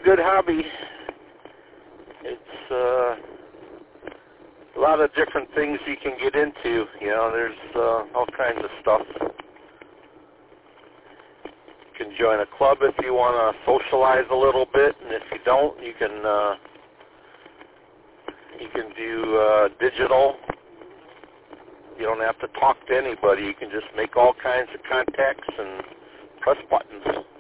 good hobby. It's a lot of different things you can get into. You know, there's all kinds of stuff. You can join a club if you want to socialize a little bit, and if you don't, you can do digital. You don't have to talk to anybody. You can just make all kinds of contacts and press buttons.